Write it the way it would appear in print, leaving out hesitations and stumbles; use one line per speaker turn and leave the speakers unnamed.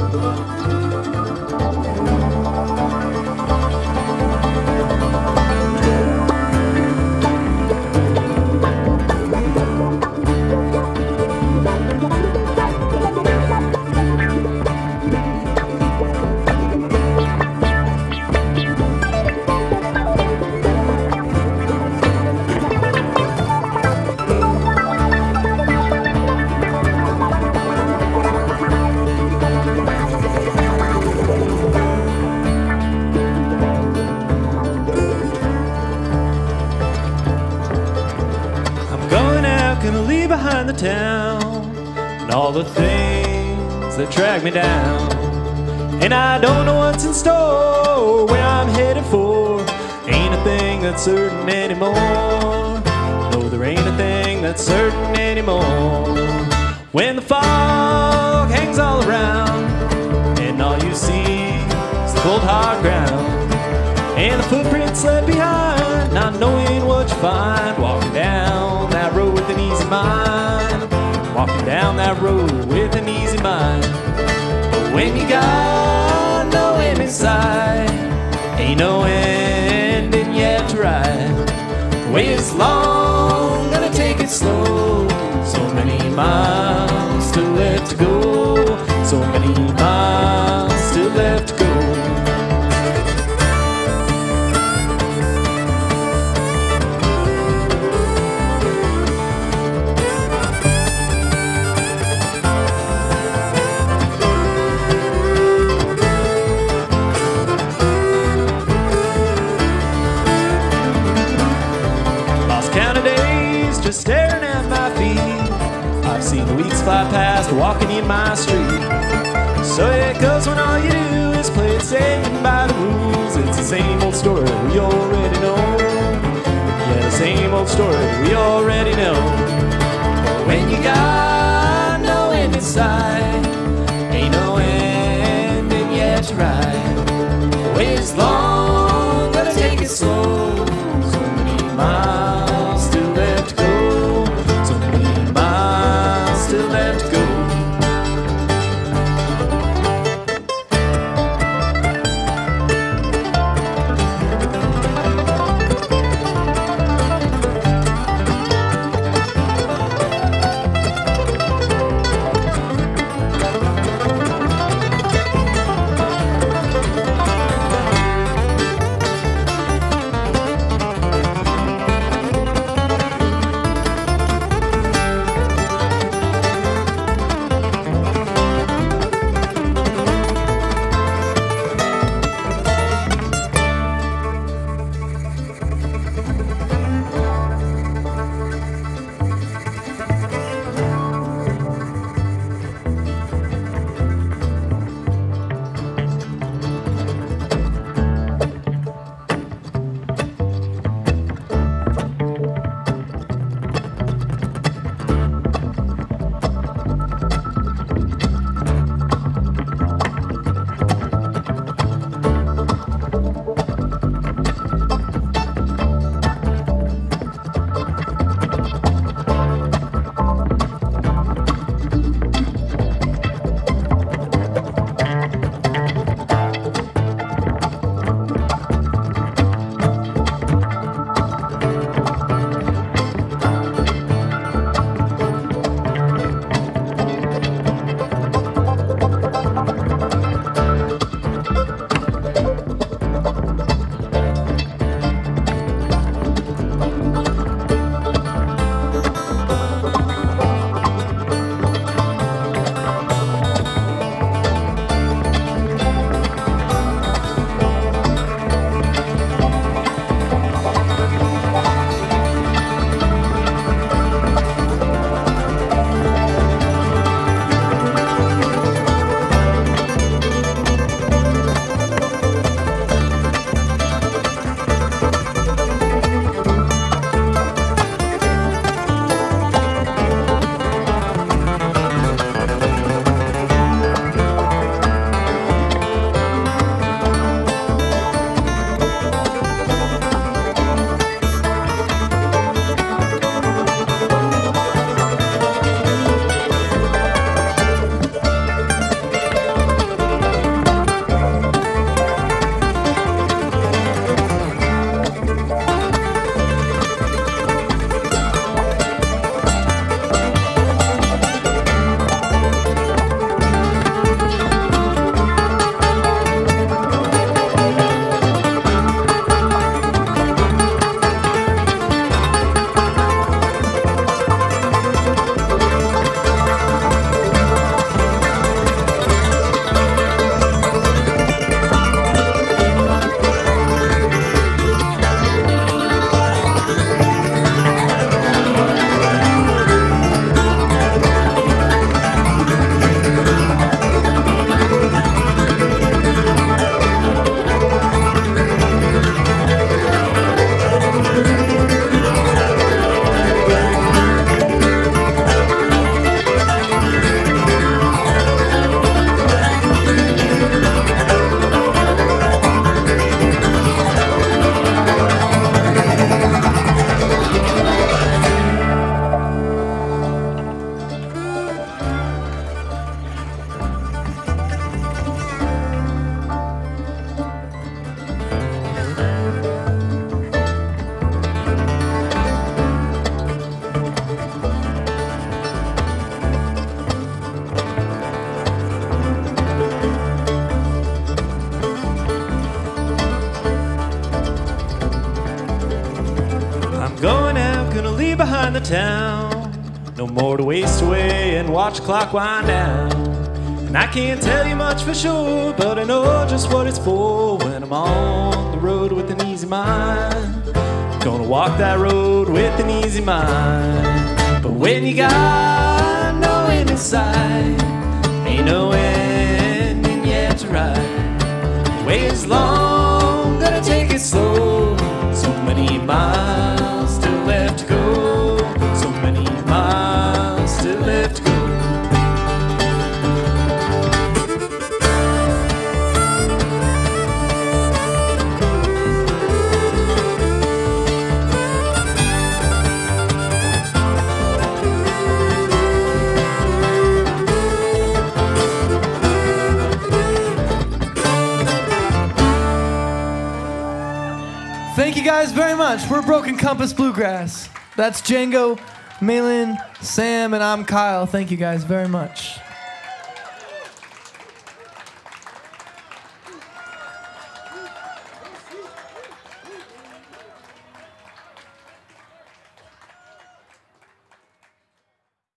Gonna leave behind the town and all the things that drag me down. And I don't know what's in store, where I'm headed for. Ain't a thing that's certain anymore. No, there ain't a thing that's certain anymore. When the fog hangs all around and all you see is the cold hard ground and the footprints left behind, not knowing what you find, walking down that road with an easy mind, walking down that road with an easy mind. But when you got no end in sight, ain't no ending yet to ride. The way is long, gonna take it slow. So many miles still left to go. So many miles still left to go. Just staring at my feet, I've seen the weeks fly past walking in my street. So it goes when all you do is play it safe and by the rules. It's the same old story we already know. Yeah, the same old story we already know. But when you got no end in sight, ain't no ending yet to ride. The way is long, gotta take it slow. So many miles still left to go. Still left to go. the town. No more to waste away and watch the clock wind down. And I can't tell you much for sure, but I know just what it's for when I'm on the road with an easy mind. Gonna walk that road with an easy mind. But when you got no end in sight, ain't no ending yet to ride. The way is long, gotta take it slow. So many miles still left to go. So many miles still left to go.
Thank you guys very much. We're Broken Compass Bluegrass. That's Django, Malin, Sam, and I'm Kyle. Thank you guys very much.